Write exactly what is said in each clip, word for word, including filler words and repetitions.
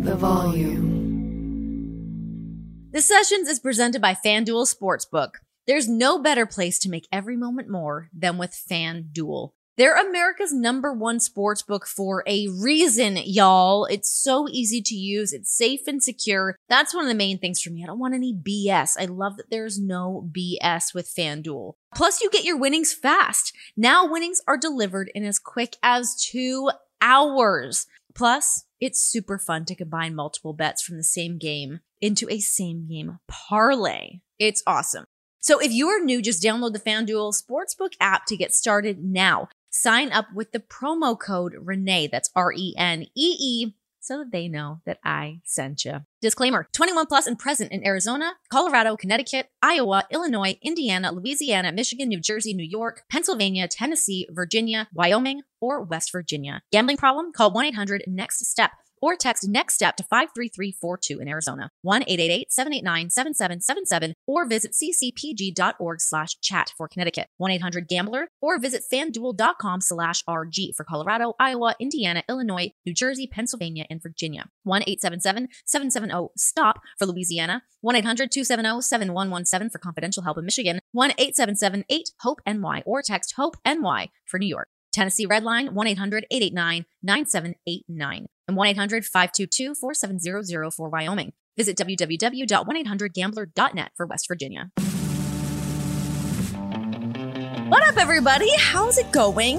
the volume. The Sessions is presented by FanDuel Sportsbook. There's no better place to make every moment more than with FanDuel. They're America's number one sportsbook for a reason, y'all. It's so easy to use. It's safe and secure. That's one of the main things for me. I don't want any B S. I love that there's no B S with FanDuel. Plus, you get your winnings fast. Now winnings are delivered in as quick as two hours. Plus, it's super fun to combine multiple bets from the same game into a same game parlay. It's awesome. So if you are new, just download the FanDuel Sportsbook app to get started now. Sign up with the promo code Renee, that's R E N E E, so that they know that I sent you. Disclaimer, twenty-one plus and present in Arizona, Colorado, Connecticut, Iowa, Illinois, Indiana, Louisiana, Michigan, New Jersey, New York, Pennsylvania, Tennessee, Virginia, Wyoming, or West Virginia. Gambling problem? Call one eight hundred next step. Or text NEXTSTEP to five three three four two in Arizona, one eight eight eight, seven eight nine, seven seven seven seven, or visit ccpg.org slash chat for Connecticut, one eight hundred gambler, or visit fanduel.com slash RG for Colorado, Iowa, Indiana, Illinois, New Jersey, Pennsylvania, and Virginia, one eight seven seven, seven seven zero, STOP for Louisiana, one eight hundred, two seven zero, seven one one seven for confidential help in Michigan, one eight seven seven, eight, HOPE N Y, or text HOPE N Y for New York. Tennessee Redline, one eight hundred, eight eight nine, nine seven eight nine. And one eight hundred, five two two, four seven zero zero for Wyoming. Visit w w w dot one eight hundred gambler dot net for West Virginia. What up, everybody? How's it going?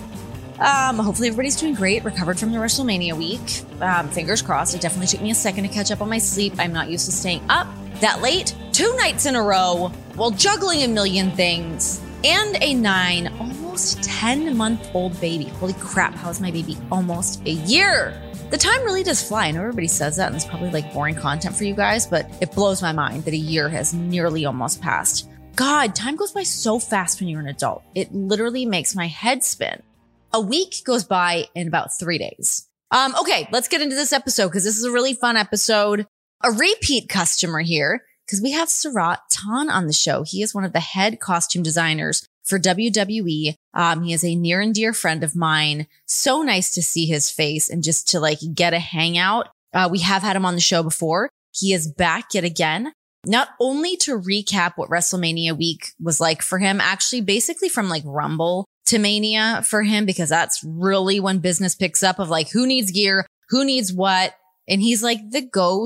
Um, hopefully everybody's doing great. Recovered from the WrestleMania week. Um, fingers crossed. It definitely took me a second to catch up on my sleep. I'm not used to staying up that late. Two nights in a row while juggling a million things. And a nine, almost ten-month-old baby. Holy crap, how is my baby almost a year? The time really does fly. I know everybody says that, and it's probably like boring content for you guys, but it blows my mind that a year has nearly almost passed. God, time goes by so fast when you're an adult. It literally makes my head spin. A week goes by in about three days. Um, okay, let's get into this episode because this is a really fun episode. A repeat customer here because we have Sarat Tan on the show. He is one of the head costume designers for W W E. Um, he is a near and dear friend of mine. So nice to see his face and just to like get a hangout. Uh, we have had him on the show before. He is back yet again, not only to recap what WrestleMania week was like for him, actually basically from like Rumble to Mania for him, because that's really when business picks up of like who needs gear, who needs what. And he's like the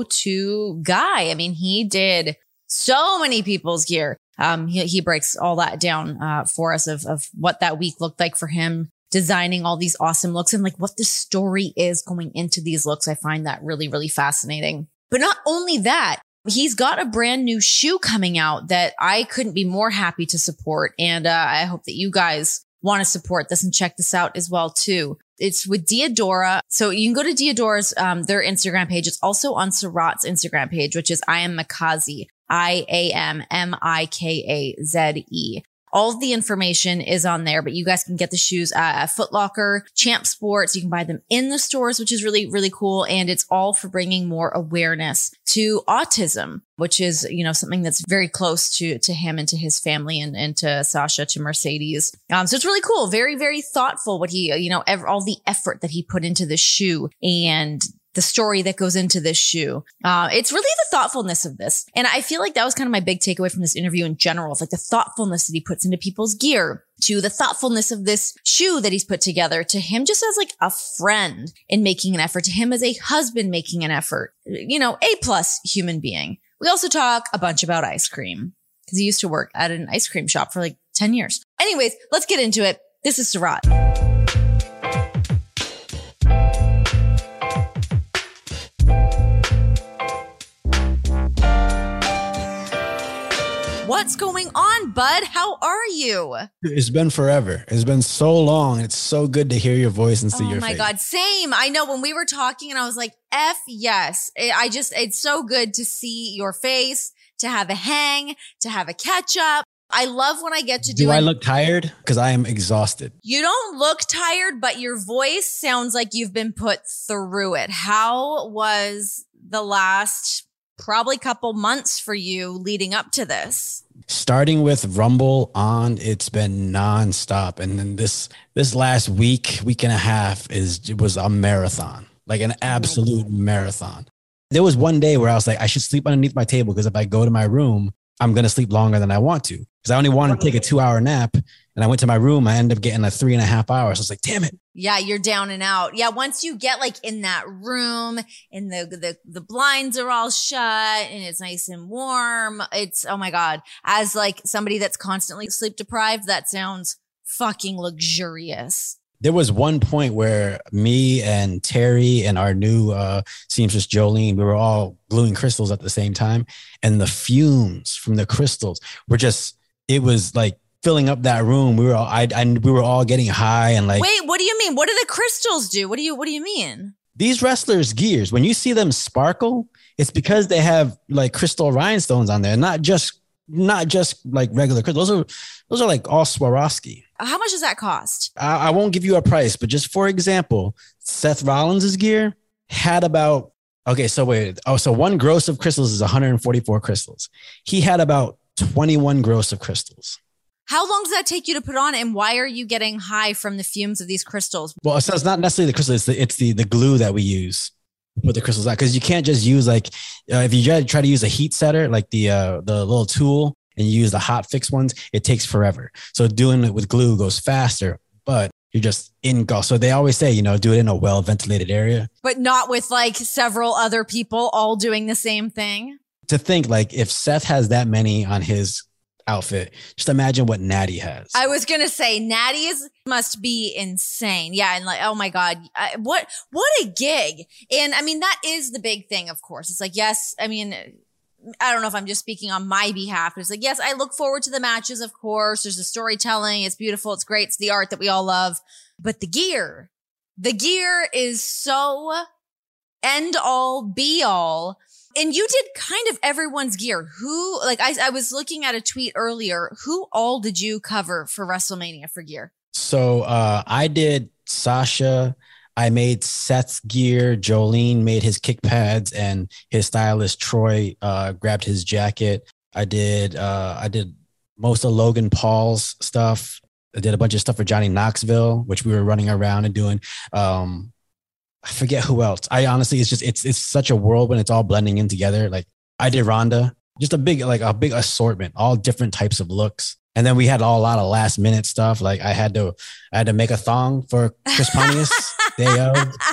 go-to guy. I mean, he did so many people's gear. Um, he, he breaks all that down uh, for us of, of what that week looked like for him, designing all these awesome looks and like what the story is going into these looks. I find that really, really fascinating. But not only that, he's got a brand new shoe coming out that I couldn't be more happy to support. And uh, I hope that you guys want to support this and check this out as well, too. It's with Diadora. So you can go to Diadora's, um, their Instagram page. It's also on Sarat's Instagram page, which is I am Mikaze, I A M M I K A Z E. All of the information is on there, but you guys can get the shoes at Foot Locker, Champ Sports. You can buy them in the stores, which is really, really cool. And it's all for bringing more awareness to autism, which is, you know, something that's very close to, to him and to his family and, and to Sasha, to Mercedes. Um, so it's really cool. Very, very thoughtful what he, you know, ev- all the effort that he put into the shoe and the story that goes into this shoe. Uh, it's really the thoughtfulness of this. And I feel like that was kind of my big takeaway from this interview in general, of like the thoughtfulness that he puts into people's gear, to the thoughtfulness of this shoe that he's put together, to him just as like a friend in making an effort, to him as a husband making an effort, you know, A plus human being. We also talk a bunch about ice cream because he used to work at an ice cream shop for like ten years. Anyways, let's get into it. This is Sarat. What's going on, bud? How are you? It's been forever. It's been so long. It's so good to hear your voice and see oh your face. Oh my God. Same. I know when we were talking and I was like, F yes. I just, it's so good to see your face, to have a hang, to have a catch up. I love when I get to do Do I look tired? Because I am exhausted. You don't look tired, but your voice sounds like you've been put through it. How was the last probably couple months for you leading up to this? Starting with Rumble on, it's been nonstop. And then this this last week, week and a half is it was a marathon. like an absolute oh marathon. There was one day where I was like, I should sleep underneath my table because if I go to my room, I'm going to sleep longer than I want to. Because I only wanted to take a two hour nap. And I went to my room. I ended up getting like three and a half hours. I was like, damn it. Yeah, you're down and out. Yeah, once you get like in that room and the, the the blinds are all shut and it's nice and warm. It's, oh my God. As like somebody that's constantly sleep deprived, that sounds fucking luxurious. There was one point where me and Terry and our new uh, seamstress Jolene, we were all gluing crystals at the same time. And the fumes from the crystals were just, it was like filling up that room. We were all, I, I, we were all getting high and like. Wait, what do you mean? What do the crystals do? What do you, what do you mean? These wrestlers' gears, when you see them sparkle, it's because they have like crystal rhinestones on there, not just, not just like regular crystals. Those are, those are like all Swarovski. How much does that cost? I, I won't give you a price, but just for example, Seth Rollins' gear had about, okay, so wait. Oh, so one gross of crystals is one hundred forty-four crystals. He had about twenty-one gross of crystals. How long does that take you to put on? And why are you getting high from the fumes of these crystals? Well, so it's not necessarily the crystal. It's the, it's the, the glue that we use to put the crystals out. Because you can't just use like, uh, if you try, try to use a heat setter, like the uh, the little tool, and you use the hot fix ones, it takes forever. So doing it with glue goes faster, but you're just engulfed. So they always say, you know, do it in a well-ventilated area. But not with like several other people all doing the same thing. To think like if Seth has that many on his outfit, just imagine what Natty has. I was going to say Natty's must be insane. Yeah. And like, oh my God, I, what, what a gig. And I mean, that is the big thing, of course. It's like, yes, I mean, I don't know if I'm just speaking on my behalf, but it's like, yes, I look forward to the matches, of course. There's the storytelling. It's beautiful. It's great. It's the art that we all love. But the gear, the gear is so end all be all. And you did kind of everyone's gear. Who, like I, I was looking at a tweet earlier. Who all did you cover for WrestleMania for gear? So uh, I did Sasha. I made Seth's gear. Jolene made his kick pads, and his stylist Troy uh, grabbed his jacket. I did. Uh, I did most of Logan Paul's stuff. I did a bunch of stuff for Johnny Knoxville, which we were running around and doing. Um, I forget who else. I honestly, it's just it's it's such a whirlwind. It's all blending in together. Like I did Rhonda, just a big like a big assortment, all different types of looks. And then we had all, a lot of last minute stuff. Like I had to, I had to make a thong for Chris Pontius. Day of.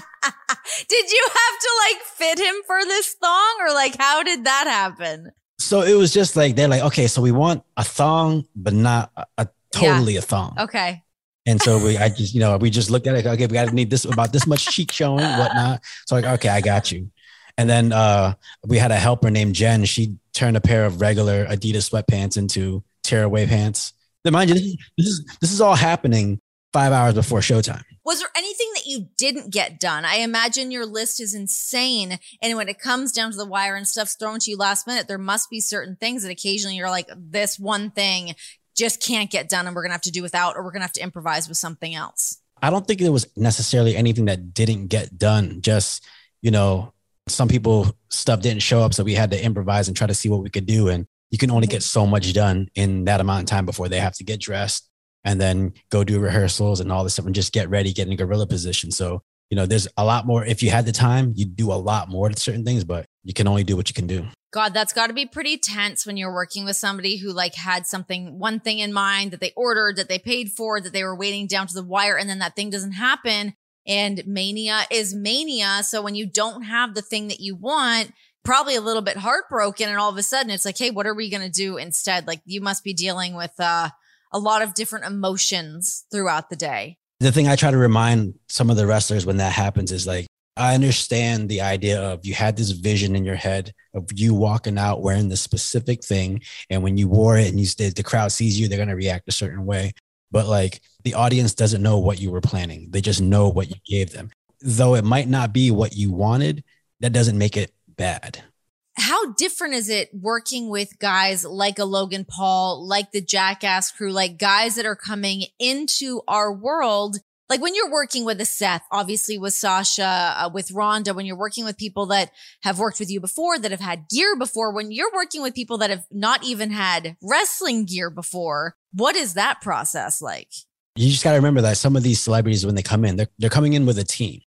Did you have to like fit him for this thong, or like how did that happen? So it was just like they're like, okay, so we want a thong, but not a, a totally yeah. a thong. Okay. And so we, I just, you know, we just looked at it. Okay, we got to need this about this much cheek showing, whatnot. So like, okay, I got you. And then uh, we had a helper named Jen. She turned a pair of regular Adidas sweatpants into tearaway pants. Then mind you, this is this is all happening five hours before showtime. Was there anything that you didn't get done? I imagine your list is insane. And when it comes down to the wire and stuff's thrown to you last minute, there must be certain things that occasionally you're like, this one thing just can't get done and we're going to have to do without, or we're going to have to improvise with something else. I don't think there was necessarily anything that didn't get done. Just, you know, some people stuff didn't show up. So we had to improvise and try to see what we could do. And you can only get so much done in that amount of time before they have to get dressed and then go do rehearsals and all this stuff and just get ready, get in a gorilla position. So, you know, there's a lot more. If you had the time, you'd do a lot more to certain things, but you can only do what you can do. God, that's got to be pretty tense when you're working with somebody who like had something, one thing in mind that they ordered, that they paid for, that they were waiting down to the wire, and then that thing doesn't happen. And mania is mania. So when you don't have the thing that you want, probably a little bit heartbroken, and all of a sudden it's like, hey, what are we going to do instead? Like you must be dealing with uh, a lot of different emotions throughout the day. The thing I try to remind some of the wrestlers when that happens is like, I understand the idea of you had this vision in your head of you walking out wearing this specific thing. And when you wore it and you the crowd sees you, they're going to react a certain way. But like the audience doesn't know what you were planning. They just know what you gave them. Though it might not be what you wanted, that doesn't make it bad. How different is it working with guys like a Logan Paul, like the Jackass crew, like guys that are coming into our world? Like when you're working with a Seth, obviously with Sasha, uh, with Rhonda, when you're working with people that have worked with you before, that have had gear before, when you're working with people that have not even had wrestling gear before, what is that process like? You just got to remember that some of these celebrities, when they come in, they're, they're coming in with a team.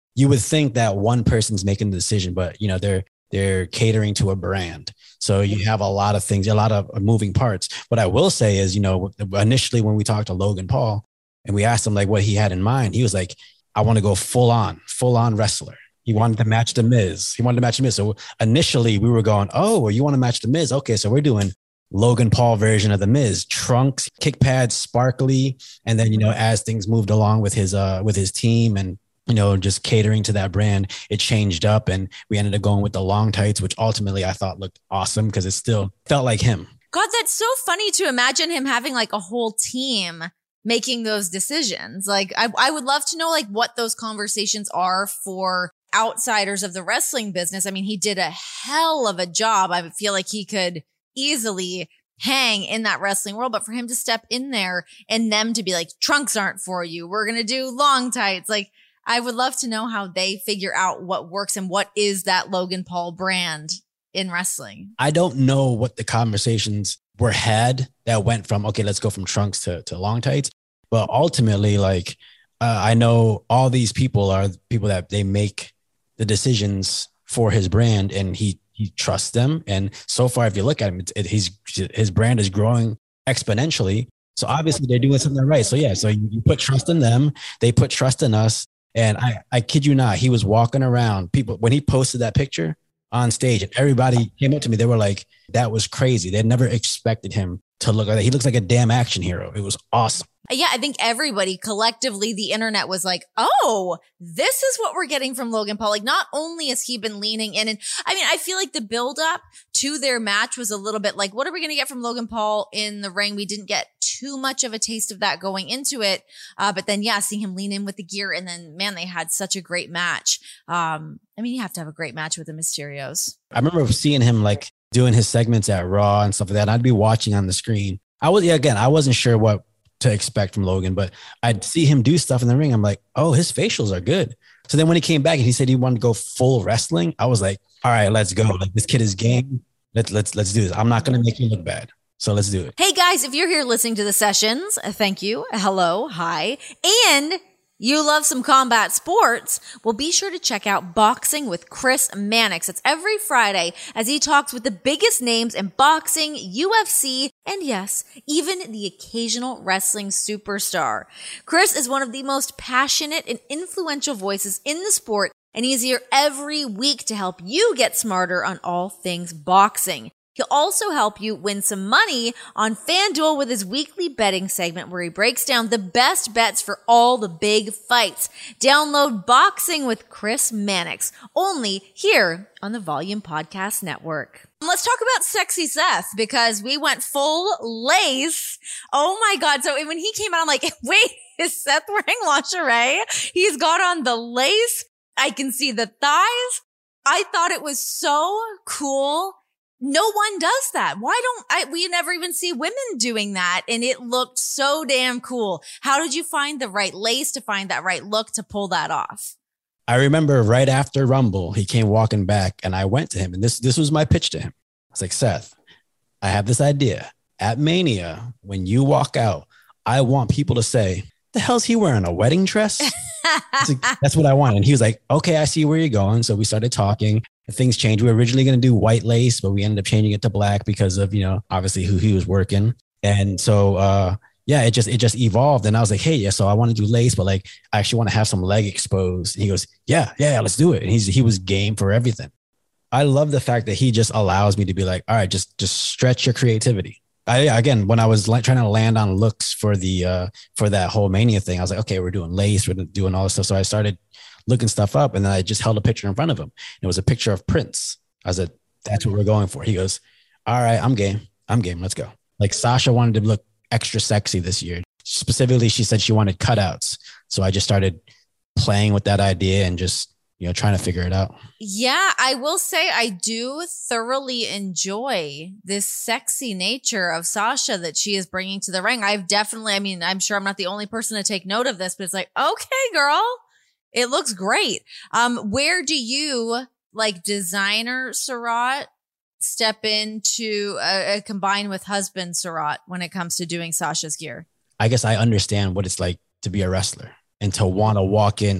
you would think that one person's making the decision, but you know, they're they're catering to a brand. So you have a lot of things, a lot of moving parts. What I will say is, you know, initially when we talked to Logan Paul and we asked him like what he had in mind, he was like, I want to go full on, full on wrestler. He wanted to match The Miz. He wanted to match The Miz. So initially we were going, oh, well, you want to match The Miz? Okay, so we're doing Logan Paul version of The Miz, trunks, kick pads, sparkly. And then, you know, as things moved along with his, uh, with his team and, you know, just catering to that brand, it changed up and we ended up going with the long tights, which ultimately I thought looked awesome because it still felt like him. God, that's so funny to imagine him having like a whole team making those decisions. Like, I, I would love to know like what those conversations are for outsiders of the wrestling business. I mean, he did a hell of a job. I feel like he could easily hang in that wrestling world, but for him to step in there and them to be like, trunks aren't for you, we're going to do long tights. Like, I would love to know how they figure out what works and what is that Logan Paul brand in wrestling. I don't know what the conversations were had that went from, okay, let's go from trunks to, to long tights. But ultimately, like, uh, I know all these people are people that they make the decisions for his brand and he, he trusts them. And so far, if you look at him, it's, it, he's, his brand is growing exponentially. So obviously they're doing something right. So yeah, so you, you put trust in them. They put trust in us. And I, I kid you not, he was walking around. People, when he posted that picture on stage and everybody came up to me, they were like, that was crazy. They'd never expected him to look like that. He looks like a damn action hero. It was awesome. Yeah, I think everybody collectively, the internet was like, oh, this is what we're getting from Logan Paul. Like, not only has he been leaning in, and I mean, I feel like the buildup to their match was a little bit like, what are we going to get from Logan Paul in the ring? We didn't get too much of a taste of that going into it. Uh, but then, yeah, seeing him lean in with the gear, and then, man, they had such a great match. Um, I mean, you have to have a great match with the Mysterios. I remember seeing him like doing his segments at Raw and stuff like that. And I'd be watching on the screen. I was, yeah, again, I wasn't sure what to expect from Logan, but I'd see him do stuff in the ring. I'm like, oh, his facials are good. So then when he came back and he said he wanted to go full wrestling, I was like, all right, let's go. Like, this kid is game. Let's, let's, let's do this. I'm not going to make you look bad. So let's do it. Hey guys, if you're here listening to the sessions, thank you. Hello. Hi. And you love some combat sports, well, be sure to check out Boxing with Chris Mannix. It's every Friday as he talks with the biggest names in boxing, U F C, and yes, even the occasional wrestling superstar. Chris is one of the most passionate and influential voices in the sport, and he's here every week to help you get smarter on all things boxing. He'll also help you win some money on FanDuel with his weekly betting segment where he breaks down the best bets for all the big fights. Download Boxing with Chris Mannix, only here on the Volume Podcast Network. Let's talk about Sexy Seth because we went full lace. Oh my God. So when he came out, I'm like, wait, is Seth wearing lingerie? He's got on the lace. I can see the thighs. I thought it was so cool. No one does that. Why don't I, we never even see women doing that? And it looked so damn cool. How did you find the right lace to find that right look to pull that off? I remember right after Rumble, he came walking back and I went to him and this, this was my pitch to him. I was like, Seth, I have this idea. At Mania, when you walk out, I want people to say, the hell's he wearing, a wedding dress? Like, that's what I want. And he was like, okay, I see where you're going. So we started talking. Things changed. We were originally going to do white lace, but we ended up changing it to black because of, you know, obviously who he was working. And so, uh, yeah, it just, it just evolved. And I was like, hey, yeah, so I want to do lace, but like, I actually want to have some leg exposed. And he goes, yeah, yeah, let's do it. And he's, he was game for everything. I love the fact that he just allows me to be like, all right, just, just stretch your creativity. I, again, when I was like trying to land on looks for the, uh, for that whole Mania thing, I was like, okay, we're doing lace, we're doing all this stuff. So I started looking stuff up and then I just held a picture in front of him. It was a picture of Prince. I said, that's what we're going for. He goes, all right, I'm game. I'm game. Let's go. Like Sasha wanted to look extra sexy this year. Specifically, she said she wanted cutouts. So I just started playing with that idea and just, you know, trying to figure it out. Yeah, I will say I do thoroughly enjoy this sexy nature of Sasha that she is bringing to the ring. I've definitely, I mean, I'm sure I'm not the only person to take note of this, but it's like, okay, girl. It looks great. Um, where do you, like designer Surratt, step into a, a combine with husband Surratt when it comes to doing Sasha's gear? I guess I understand what it's like to be a wrestler and to want to walk in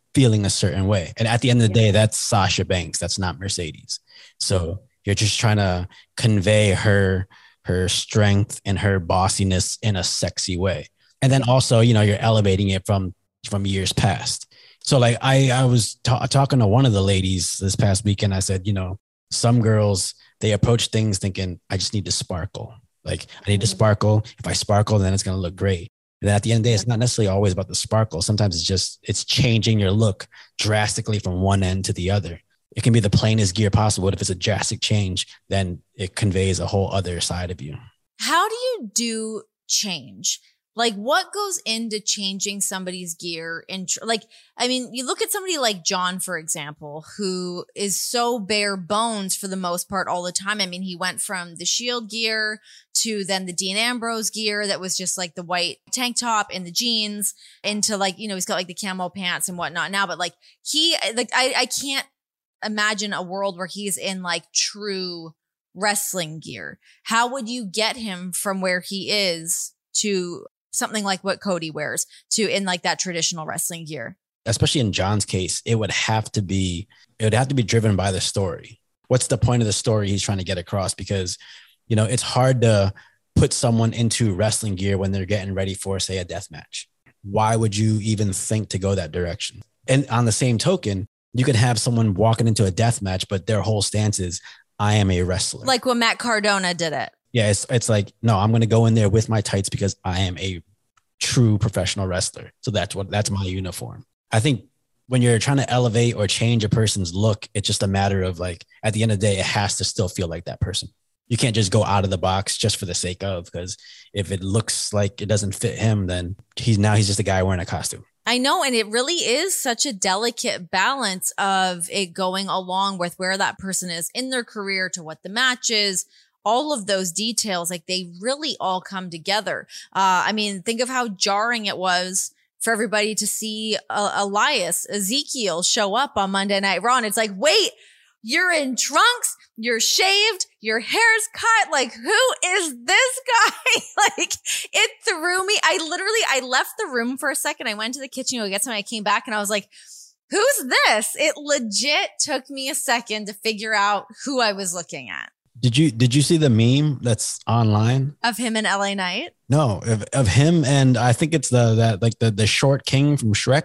feeling a certain way. And at the end of the day, that's Sasha Banks. That's not Mercedes. So you're just trying to convey her, her strength and her bossiness in a sexy way. And then also, you know, you're elevating it from, from years past. So like I, I was ta- talking to one of the ladies this past weekend. I said, you know, some girls, they approach things thinking, I just need to sparkle. Like I need to sparkle. If I sparkle, then it's going to look great. And at the end of the day, it's not necessarily always about the sparkle. Sometimes it's just, it's changing your look drastically from one end to the other. It can be the plainest gear possible. But if it's a drastic change, then it conveys a whole other side of you. How do you do change? Like what goes into changing somebody's gear? And tr- like, I mean, you look at somebody like John, for example, who is so bare bones for the most part all the time. I mean, he went from the Shield gear to then the Dean Ambrose gear that was just like the white tank top and the jeans into like, you know, he's got like the camo pants and whatnot now. But like he, like, I, I can't imagine a world where he's in like true wrestling gear. How would you get him from where he is to something like what Cody wears to in like that traditional wrestling gear? Especially in John's case, it would have to be, it would have to be driven by the story. What's the point of the story he's trying to get across? Because, you know, it's hard to put someone into wrestling gear when they're getting ready for, say, a death match. Why would you even think to go that direction? And on the same token, you could have someone walking into a death match, but their whole stance is, I am a wrestler. Like when Matt Cardona did it. Yeah, it's it's like, no, I'm going to go in there with my tights because I am a true professional wrestler. So that's what that's my uniform. I think when you're trying to elevate or change a person's look, it's just a matter of like, at the end of the day, it has to still feel like that person. You can't just go out of the box just for the sake of, because if it looks like it doesn't fit him, then he's now he's just a guy wearing a costume. I know. And it really is such a delicate balance of it going along with where that person is in their career to what the match is. All of those details, like they really all come together. Uh, I mean, think of how jarring it was for everybody to see uh, Elias, Ezekiel show up on Monday Night Raw. And it's like, wait, you're in trunks, you're shaved, your hair's cut. Like, who is this guy? Like, it threw me. I literally, I left the room for a second. I went to the kitchen to go get something. I came back and I was like, who's this? It legit took me a second to figure out who I was looking at. Did you did you see the meme that's online of him and L A Knight? No, of, of him and I think it's the that like the the short king from Shrek.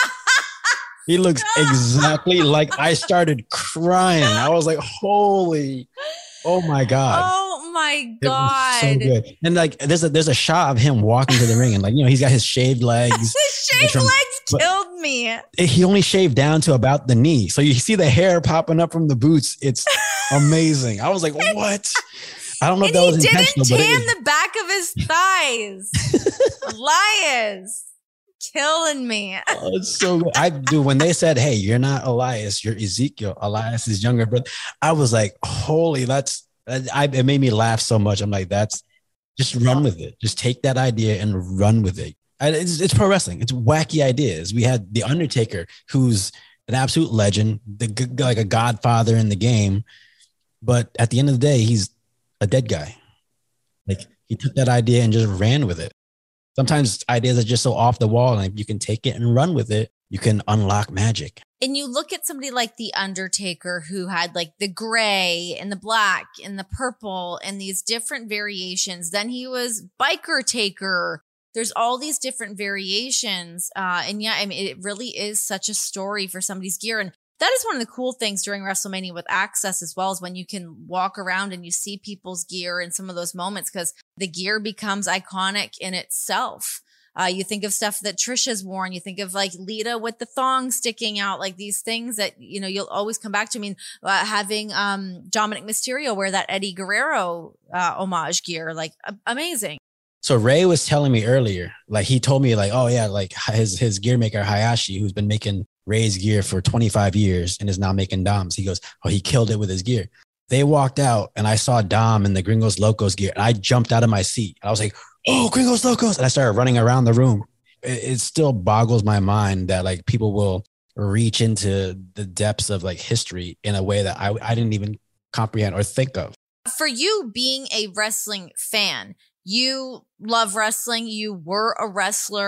He looks exactly like. I started crying. I was like, "Holy, oh my god!" Oh my god! It was so good. And like, there's a there's a shot of him walking to the ring, and like, you know, he's got his shaved legs. His shaved from, legs killed me. He only shaved down to about the knee, so you see the hair popping up from the boots. It's amazing. I was like, "What?" I don't know and if that was he intentional, didn't but tan it the back of his thighs. Elias. Killing me. Oh, it's so good. I do. When they said, "Hey, you're not Elias, you're Ezekiel, Elias's younger brother," I was like, "Holy, that's." I, it made me laugh so much. I'm like, "That's just run with it. Just take that idea and run with it." I, it's, it's pro wrestling. It's wacky ideas. We had the Undertaker, who's an absolute legend, the like a godfather in the game, but at the end of the day, he's a dead guy. Like he took that idea and just ran with it. Sometimes ideas are just so off the wall, and if you can take it and run with it, you can unlock magic. And you look at somebody like The Undertaker, who had like the gray and the black and the purple and these different variations. Then he was Biker Taker. There's all these different variations. Uh, and yeah, I mean, it really is such a story for somebody's gear. And that is one of the cool things during WrestleMania with Access as well, is when you can walk around and you see people's gear in some of those moments, because the gear becomes iconic in itself. Uh, you think of stuff that Trisha's worn. You think of like Lita with the thong sticking out, like these things that, you know, you'll always come back to. I mean, uh, having um, Dominic Mysterio wear that Eddie Guerrero uh, homage gear, like uh, amazing. So Ray was telling me earlier, like he told me like, oh yeah, like his, his gear maker Hayashi, who's been making Ray's gear for twenty-five years and is now making Dom's. He goes, oh, he killed it with his gear. They walked out and I saw Dom in the Gringos Locos gear, and I jumped out of my seat. I was like, oh, Gringos Locos. And I started running around the room. It, it still boggles my mind that like people will reach into the depths of like history in a way that I, I didn't even comprehend or think of. For you being a wrestling fan, you love wrestling. You were a wrestler.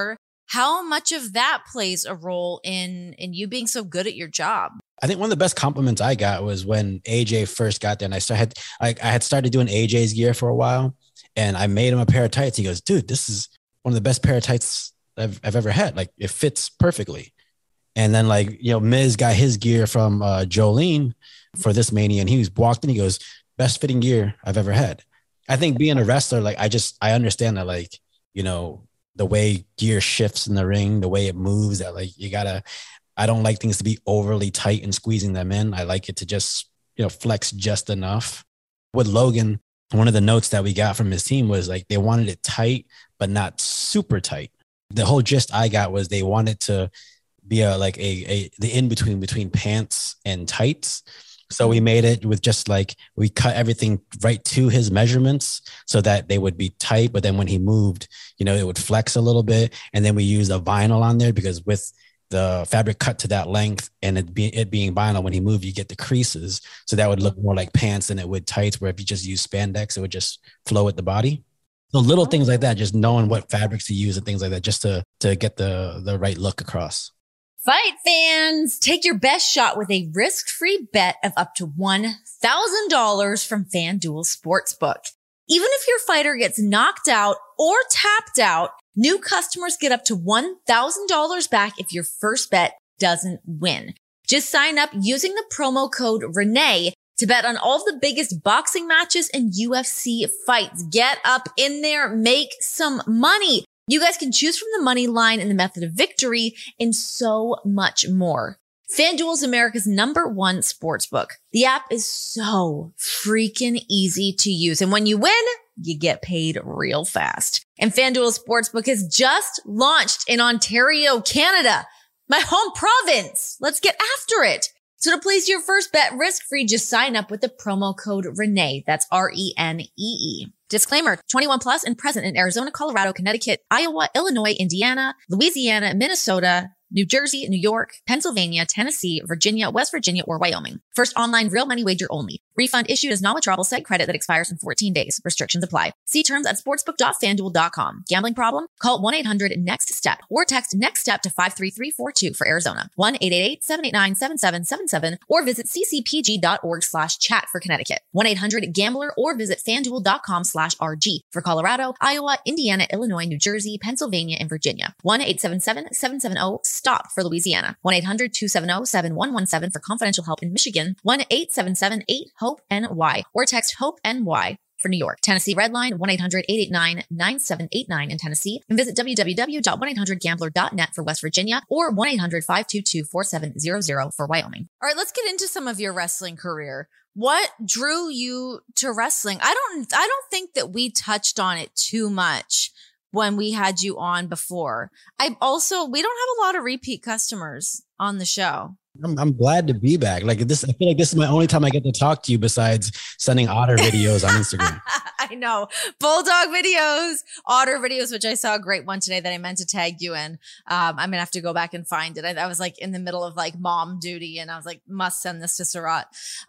How much of that plays a role in in you being so good at your job? I think one of the best compliments I got was when A J first got there, and I started, I, I had started doing A J's gear for a while, and I made him a pair of tights. He goes, dude, this is one of the best pair of tights I've, I've ever had. Like, it fits perfectly. And then, like, you know, Miz got his gear from uh, Jolene for this Mania, and he was walked in, he goes, best fitting gear I've ever had. I think being a wrestler, like, I just, I understand that, like, you know, the way gear shifts in the ring, the way it moves, that like you gotta, I don't like things to be overly tight and squeezing them in. I like it to just, you know, flex just enough. With Logan, one of the notes that we got from his team was like, they wanted it tight, but not super tight. The whole gist I got was they wanted to be a, like a, a, the in-between between pants and tights. So we made it with just like, we cut everything right to his measurements so that they would be tight. But then when he moved, you know, it would flex a little bit. And then we used a vinyl on there because with the fabric cut to that length and it, be, it being vinyl, when he moved, you get the creases. So that would look more like pants than it would tights, where if you just use spandex, it would just flow with the body. So little things like that, just knowing what fabrics to use and things like that, just to, to get the, the right look across. Fight fans, take your best shot with a risk-free bet of up to one thousand dollars from FanDuel Sportsbook. Even if your fighter gets knocked out or tapped out, new customers get up to one thousand dollars back if your first bet doesn't win. Just sign up using the promo code Renee to bet on all of the biggest boxing matches and U F C fights. Get up in there, make some money. You guys can choose from the money line and the method of victory and so much more. FanDuel is America's number one sportsbook. The app is so freaking easy to use. And when you win, you get paid real fast. And FanDuel Sportsbook has just launched in Ontario, Canada, my home province. Let's get after it. So to place your first bet risk-free, just sign up with the promo code Renee. That's R E N E E. Disclaimer, twenty-one plus and present in Arizona, Colorado, Connecticut, Iowa, Illinois, Indiana, Louisiana, Minnesota, New Jersey, New York, Pennsylvania, Tennessee, Virginia, West Virginia, or Wyoming. First online real money wager only. Refund issued as non-withdrawable site credit that expires in fourteen days. Restrictions apply. See terms at sportsbook dot fanduel dot com. Gambling problem? Call one eight hundred next step or text NEXTSTEP to five three three four two for Arizona. one eight eight eight, seven eight nine, seven seven seven seven or visit c c p g dot org slash chat for Connecticut. one eight hundred gambler or visit fanduel dot com slash R G for Colorado, Iowa, Indiana, Illinois, New Jersey, Pennsylvania, and Virginia. one eight seven seven, seven seven zero, STOP for Louisiana. one eight hundred, two seven zero, seven one one seven for confidential help in Michigan. one eight seven seven, eight, HOPE, N Y or text HOPE, N Y for New York. Tennessee Redline, one eight hundred, eight eight nine, nine seven eight nine in Tennessee. And visit w w w dot one eight hundred gambler dot net for West Virginia or one eight hundred, five two two, four seven zero zero for Wyoming. All right, let's get into some of your wrestling career. What drew you to wrestling? I don't, I don't think that we touched on it too much when we had you on before. I also, we don't have a lot of repeat customers on the show. I'm, I'm glad to be back. Like this, I feel like this is my only time I get to talk to you besides sending otter videos on Instagram. I know. Bulldog videos, otter videos, which I saw a great one today that I meant to tag you in. Um, I'm going to have to go back and find it. I, I was like in the middle of like mom duty and I was like, must send this to Sarat.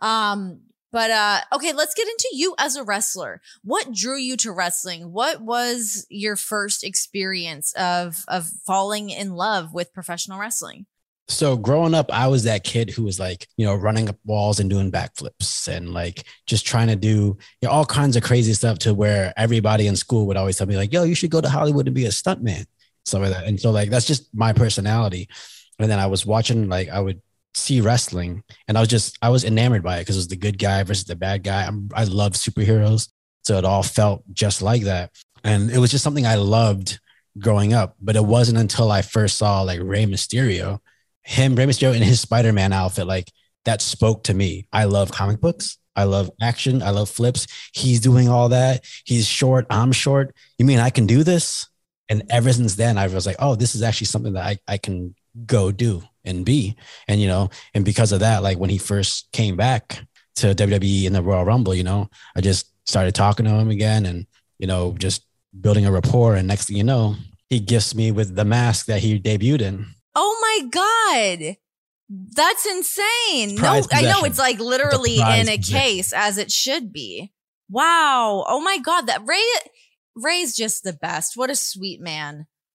Um, But, uh, okay, let's get into you as a wrestler. What drew you to wrestling? What was your first experience of, of falling in love with professional wrestling? So growing up, I was that kid who was like, you know, running up walls and doing backflips and like just trying to do, you know, all kinds of crazy stuff, to where everybody in school would always tell me like, yo, you should go to Hollywood and be a stuntman, stuff like that. And so like, that's just my personality. And then I was watching, like, I would see wrestling and I was just, I was enamored by it because it was the good guy versus the bad guy. I'm, I love superheroes. So it all felt just like that. And it was just something I loved growing up, but it wasn't until I first saw like Rey Mysterio, him, Rey Mysterio in his Spider-Man outfit, like that spoke to me. I love comic books. I love action. I love flips. He's doing all that. He's short. I'm short. You mean I can do this? And ever since then, I was like, oh, this is actually something that I, I can go do and be. And, you know, and because of that, like when he first came back to W W E in the Royal Rumble, you know, I just started talking to him again and, you know, just building a rapport. And next thing you know, he gifts me with the mask that he debuted in. Oh my God. That's insane. No, I know it's like literally in a case, as it should be. Wow. Oh my God. That Ray, Ray's just the best. What a sweet man.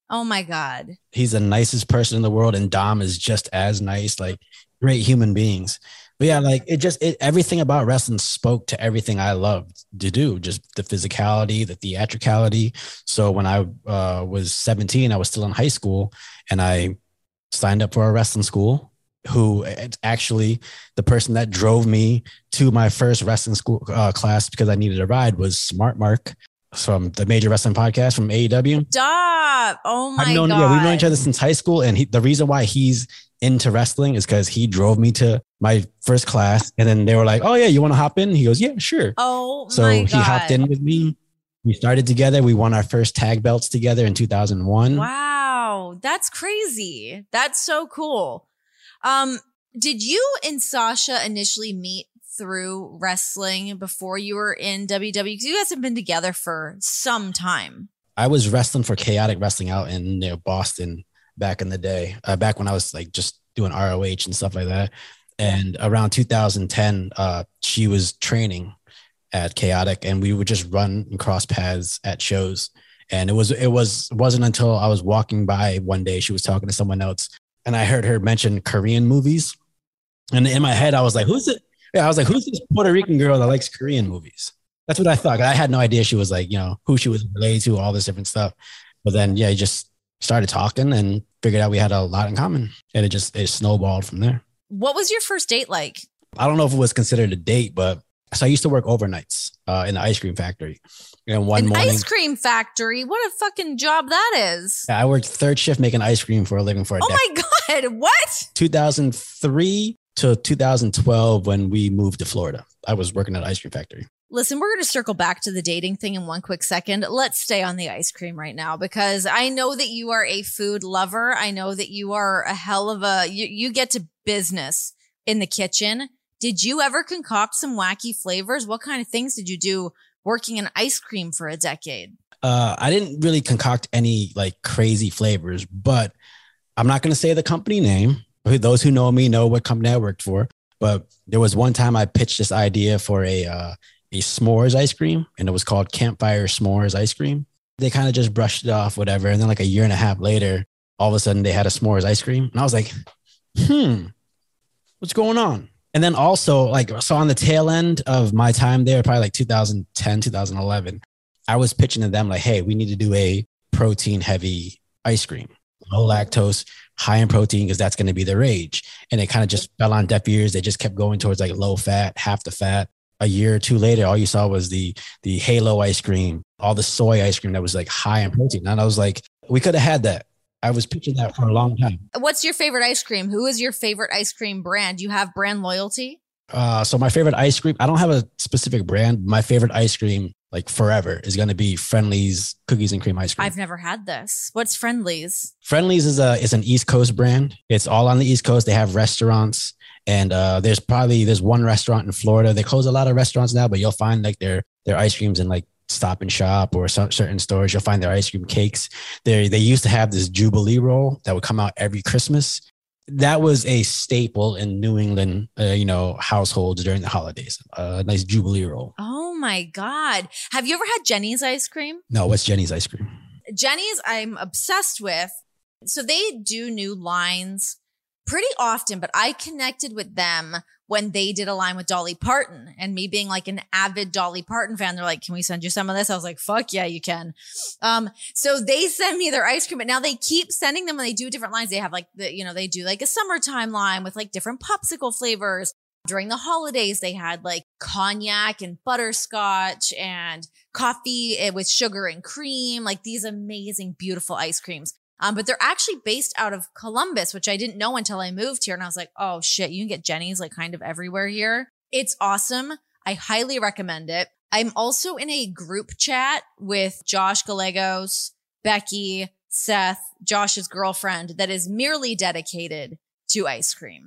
Oh my God. He's the nicest person in the world, and Dom is just as nice, like great human beings. But yeah, like it just it, everything about wrestling spoke to everything I loved to do, just the physicality, the theatricality. So when I uh, was seventeen, I was still in high school, and I signed up for a wrestling school. Who it's actually the person that drove me to my first wrestling school uh, class because I needed a ride was Smart Mark from the Major Wrestling Podcast from A E W. Stop. Oh my I've known, God. Yeah, we've known each other since high school. And he, the reason why he's into wrestling is because he drove me to my first class. And then they were like, oh yeah, you want to hop in? He goes, yeah, sure. Oh so my he God. hopped in with me. We started together. We won our first tag belts together in two thousand one. Wow. That's crazy. That's so cool. Um, did you and Sasha initially meet through wrestling before you were in W W E? Because you guys have been together for some time. I was wrestling for Chaotic Wrestling out in you know, Boston back in the day, uh, back when I was like just doing R O H and stuff like that. And around two thousand ten, uh, she was training at Chaotic, and we would just run and cross paths at shows. And it was it was it wasn't until I was walking by one day, she was talking to someone else, and I heard her mention Korean movies. And in my head, I was like, who's it? Yeah, I was like, who's this Puerto Rican girl that likes Korean movies? That's what I thought. I had no idea she was like, you know, who she was related to, all this different stuff. But then, yeah, he just started talking and figured out we had a lot in common. And it just, it snowballed from there. What was your first date like? I don't know if it was considered a date, but so I used to work overnights uh, in the ice cream factory. And one An morning, ice cream factory? What a fucking job that is. I worked third shift making ice cream for a living for a Oh decade. my God. What? two thousand three to two thousand twelve when we moved to Florida. I was working at an ice cream factory. Listen, we're going to circle back to the dating thing in one quick second. Let's stay on the ice cream right now because I know that you are a food lover. I know that you are a hell of a, you, you get to business in the kitchen. Did you ever concoct some wacky flavors? What kind of things did you do working in ice cream for a decade? Uh, I didn't really concoct any like crazy flavors, but I'm not going to say the company name. Those who know me know what company I worked for. But there was one time I pitched this idea for a uh, a s'mores ice cream, and it was called Campfire S'mores Ice Cream. They kind of just brushed it off, whatever. And then like a year and a half later, all of a sudden they had a s'mores ice cream. And I was like, hmm, what's going on? And then also like, so on the tail end of my time there, probably like two thousand ten, two thousand eleven, I was pitching to them like, hey, we need to do a protein heavy ice cream, low lactose, high in protein, because that's going to be the rage. And it kind of just fell on deaf ears. They just kept going towards like low fat, half the fat. A year or two later, all you saw was the the Halo ice cream, all the soy ice cream that was like high in protein. And I was like, we could have had that. I was pitching that for a long time. What's your favorite ice cream? Who is your favorite ice cream brand? Do you have brand loyalty? Uh, so my favorite ice cream, I don't have a specific brand. My favorite ice cream, like forever, is going to be Friendly's cookies and cream ice cream. I've never had this. What's Friendly's? Friendly's is a is an East Coast brand. It's all on the East Coast. They have restaurants. And uh, there's probably, there's one restaurant in Florida. They close a lot of restaurants now, but you'll find like their, their ice creams in like Stop and Shop or some certain stores. You'll find their ice cream cakes. They they used to have this Jubilee roll that would come out every Christmas. That was a staple in New England, uh, you know, households during the holidays. A uh, nice Jubilee roll. Oh my God. Have you ever had Jenny's ice cream? No, what's Jenny's ice cream? Jenny's I'm obsessed with. So they do new lines pretty often, but I connected with them when they did a line with Dolly Parton, and me being like an avid Dolly Parton fan, they're like, can we send you some of this? I was like, fuck yeah, you can. Um, so they send me their ice cream, but now they keep sending them when they do different lines. They have like the, you know, they do like a summertime line with like different popsicle flavors. During the holidays, they had like cognac and butterscotch and coffee with sugar and cream, like these amazing, beautiful ice creams. Um, but they're actually based out of Columbus, which I didn't know until I moved here. And I was like, oh shit, you can get Jenny's like kind of everywhere here. It's awesome. I highly recommend it. I'm also in a group chat with Josh Gallegos, Becky, Seth, Josh's girlfriend, that is merely dedicated to ice cream.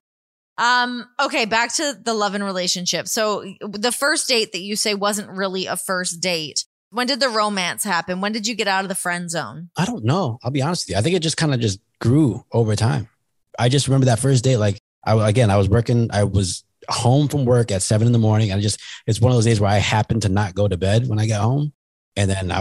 Um, okay, back to the love and relationship. So the first date that you say wasn't really a first date. When did the romance happen? When did you get out of the friend zone? I don't know. I'll be honest with you. I think it just kind of just grew over time. I just remember that first day. Like I, again, I was working, I was home from work at seven in the morning. And I just, it's one of those days where I happened to not go to bed when I got home. And then I was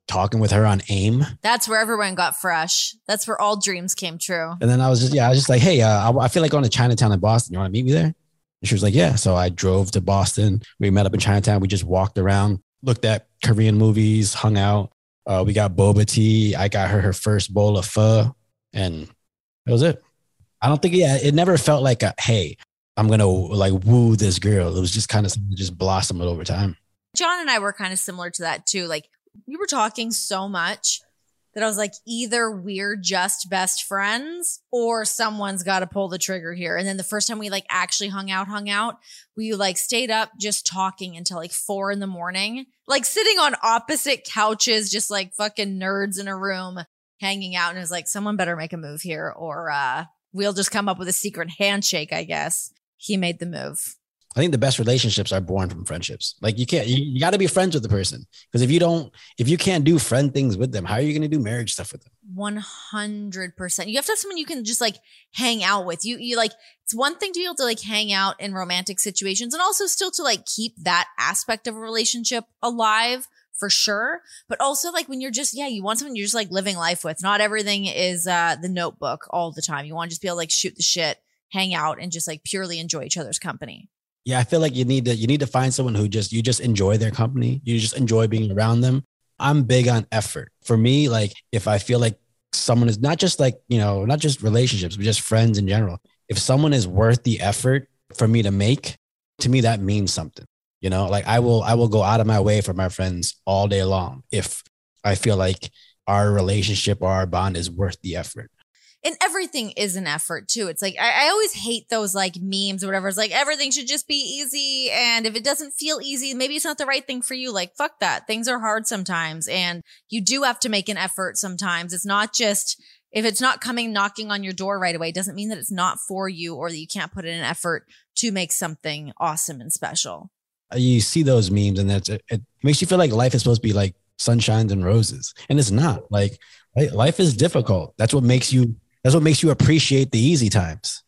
talking with her on AIM. That's where everyone got fresh. That's where all dreams came true. And then I was just, yeah, I was just like, hey, uh, I, I feel like going to Chinatown in Boston. You want to meet me there? And she was like, yeah. So I drove to Boston. We met up in Chinatown. We just walked around, looked at Korean movies, hung out. Uh, we got boba tea. I got her her first bowl of pho, and that was it. I don't think, yeah, it never felt like a, hey, I'm going to like woo this girl. It was just kind of something that just blossomed over time. John and I were kind of similar to that too. Like we were talking so much that I was like, either we're just best friends or someone's got to pull the trigger here. And then the first time we like actually hung out, hung out, we like stayed up just talking until like four in the morning, like sitting on opposite couches, just like fucking nerds in a room hanging out. And it was like, someone better make a move here or uh, we'll just come up with a secret handshake, I guess. He made the move. I think the best relationships are born from friendships. Like you can't, you, you got to be friends with the person. Because if you don't, if you can't do friend things with them, how are you going to do marriage stuff with them? one hundred percent. You have to have someone you can just like hang out with. You, you like, it's one thing to be able to like hang out in romantic situations and also still to like keep that aspect of a relationship alive for sure. But also like when you're just, yeah, you want someone you're just like living life with. Not everything is uh, the Notebook all the time. You want to just be able to like shoot the shit, hang out and just like purely enjoy each other's company. Yeah, I feel like you need to you need to find someone who just you just enjoy their company. You just enjoy being around them. I'm big on effort. For me, like if I feel like someone is not just like, you know, not just relationships, but just friends in general. If someone is worth the effort for me to make, to me that means something. You know, like I will I will go out of my way for my friends all day long if I feel like our relationship or our bond is worth the effort. And everything is an effort too. It's like, I, I always hate those like memes or whatever. It's like, everything should just be easy. And if it doesn't feel easy, maybe it's not the right thing for you. Like, fuck that. Things are hard sometimes. And you do have to make an effort sometimes. It's not just, if it's not coming knocking on your door right away, it doesn't mean that it's not for you or that you can't put in an effort to make something awesome and special. You see those memes and that's, it, it makes you feel like life is supposed to be like sunshines and roses. And it's not. Like life is difficult. That's what makes you That's what makes you appreciate the easy times.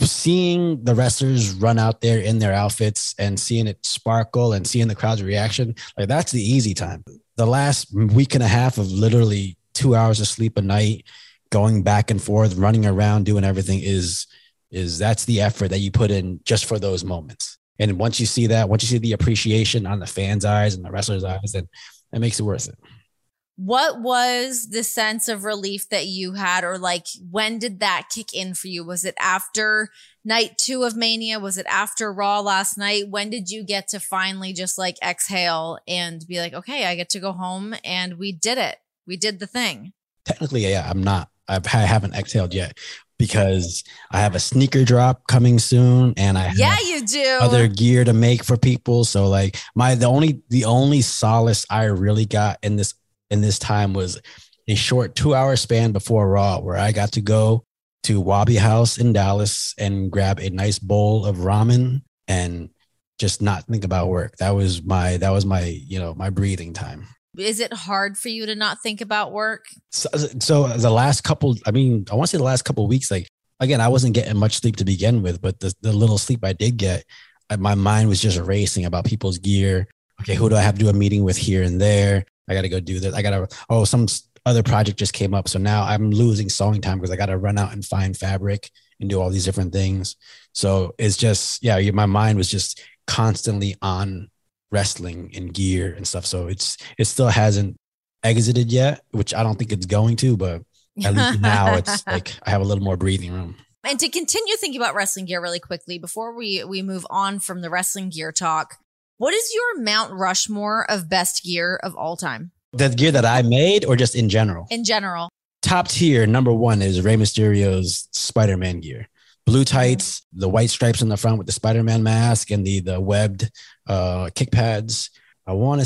Seeing the wrestlers run out there in their outfits and seeing it sparkle and seeing the crowd's reaction, like that's the easy time. The last week and a half of literally two hours of sleep a night, going back and forth, running around, doing everything is, is that's the effort that you put in just for those moments. And once you see that, once you see the appreciation on the fans' eyes and the wrestlers' eyes, then it makes it worth it. What was the sense of relief that you had, or like, when did that kick in for you? Was it after night two of Mania? Was it after Raw last night? When did you get to finally just like exhale and be like, okay, I get to go home and we did it. We did the thing. Technically, yeah, I'm not, I've, I haven't exhaled yet because I have a sneaker drop coming soon and I have yeah, you do other gear to make for people. So like my, the only, the only solace I really got in this in this time was a short two hour span before Raw where I got to go to Wabi House in Dallas and grab a nice bowl of ramen and just not think about work. That was my, that was my, you know, my breathing time. Is it hard for you to not think about work? So, so the last couple, I mean, I want to say the last couple of weeks, like, again, I wasn't getting much sleep to begin with, but the, the little sleep I did get, my mind was just racing about people's gear. Okay, who do I have to do a meeting with here and there? I got to go do this. I got to, oh, some other project just came up. So now I'm losing sewing time because I got to run out and find fabric and do all these different things. So it's just, yeah, my mind was just constantly on wrestling and gear and stuff. So it's, it still hasn't exited yet, which I don't think it's going to, but at least now it's like I have a little more breathing room. And to continue thinking about wrestling gear really quickly, before we, we move on from the wrestling gear talk, what is your Mount Rushmore of best gear of all time? The gear that I made or just in general? In general. Top tier, number one is Rey Mysterio's Spider-Man gear. Blue tights, the white stripes in the front with the Spider-Man mask and the, the webbed uh, kick pads. I want to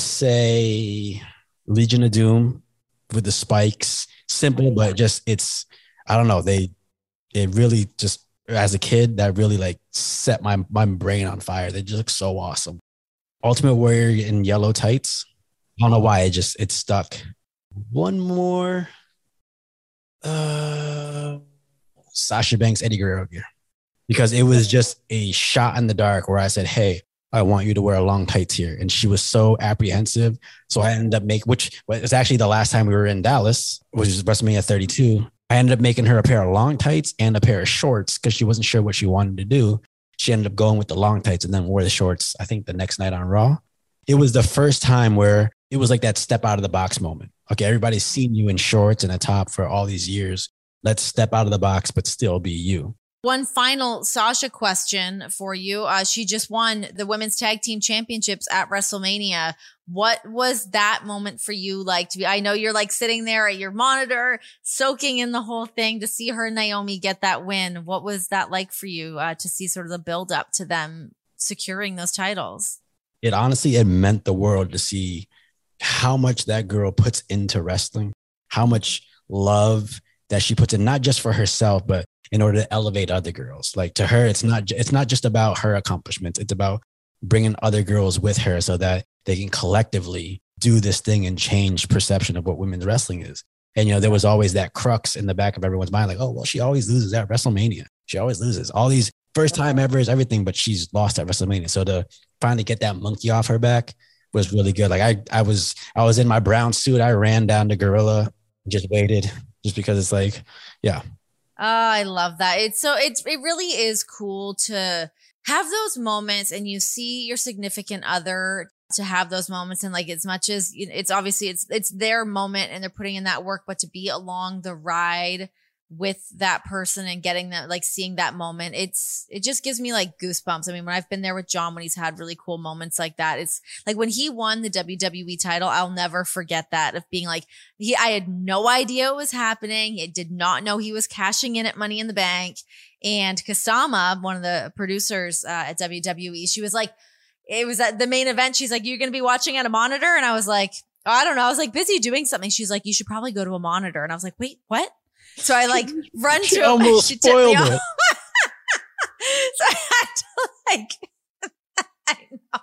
say Legion of Doom with the spikes. Simple, but just it's, I don't know. They, it really just, as a kid, that really like set my, my brain on fire. They just look so awesome. Ultimate Warrior in yellow tights. I don't know why it just, it stuck. One more. Uh, Sasha Banks, Eddie Guerrero gear. Because it was just a shot in the dark where I said, hey, I want you to wear long tights here. And she was so apprehensive. So I ended up making, which was actually the last time we were in Dallas, which is WrestleMania thirty-two. I ended up making her a pair of long tights and a pair of shorts because she wasn't sure what she wanted to do. She ended up going with the long tights and then wore the shorts, I think the next night on Raw. It was the first time where it was like that step out of the box moment. Okay, everybody's seen you in shorts and a top for all these years. Let's step out of the box, but still be you. One final Sasha question for you. Uh, she just won the women's tag team championships at WrestleMania. What was that moment for you like to be? I know you're like sitting there at your monitor, soaking in the whole thing to see her and Naomi get that win. What was that like for you uh, to see sort of the build up to them securing those titles? It honestly, it meant the world to see how much that girl puts into wrestling, how much love that she puts in, not just for herself, but in order to elevate other girls. Like to her, it's not, it's not just about her accomplishments. It's about bringing other girls with her so that they can collectively do this thing and change perception of what women's wrestling is. And, you know, there was always that crux in the back of everyone's mind. Like, oh, well, she always loses at WrestleMania. She always loses all these first time ever is everything, but she's lost at WrestleMania. So to finally get that monkey off her back was really good. Like I, I was, I was in my brown suit. I ran down to Gorilla, just waited just because it's like, yeah. Oh, I love that. It's so it's it really is cool to have those moments and you see your significant other to have those moments. And like, as much as you know, it's obviously it's, it's their moment and they're putting in that work, but to be along the ride with that person and getting that, like seeing that moment, it's, it just gives me like goosebumps. I mean, when I've been there with John, when he's had really cool moments like that, it's like when he won the W W E title, I'll never forget that of being like, he, I had no idea what was happening. It did not know he was cashing in at Money in the Bank. And Kasama, one of the producers uh, at W W E, she was like, it was at the main event. She's like, you're going to be watching at a monitor. And I was like, oh, I don't know. I was like busy doing something. She's like, you should probably go to a monitor. And I was like, wait, what? So I like run she to almost she spoiled took me it. off. So I had to like, I know.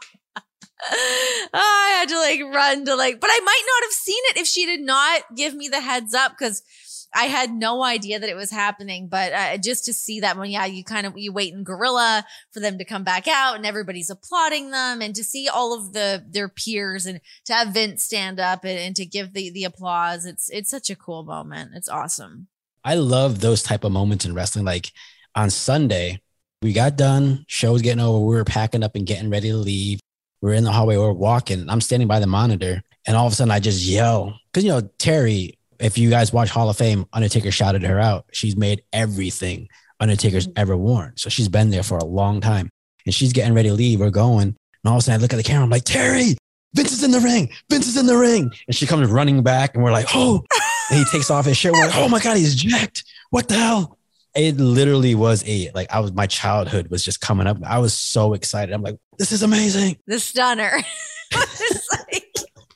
Oh, I had to like run to like, but I might not have seen it if she did not give me the heads up because I had no idea that it was happening. But uh, just to see that one, yeah, you kind of, you wait in Gorilla for them to come back out and everybody's applauding them and to see all of the, their peers and to have Vince stand up and, and to give the, the applause. It's, it's such a cool moment. It's awesome. I love those type of moments in wrestling. Like on Sunday, we got done, show was getting over. We were packing up and getting ready to leave. We were in the hallway, we were walking. I'm standing by the monitor and all of a sudden I just yell. Cause you know, Terry, if you guys watch Hall of Fame, Undertaker shouted her out. She's made everything Undertaker's ever worn. So she's been there for a long time and she's getting ready to leave. We're going. And all of a sudden I look at the camera. I'm like, Terry, Vince is in the ring. Vince is in the ring. And she comes running back and we're like, oh, and he takes off his shirt. We're like, oh my God, he's jacked. What the hell? It literally was a, like, I was, my childhood was just coming up. I was so excited. I'm like, this is amazing. The stunner. It's like,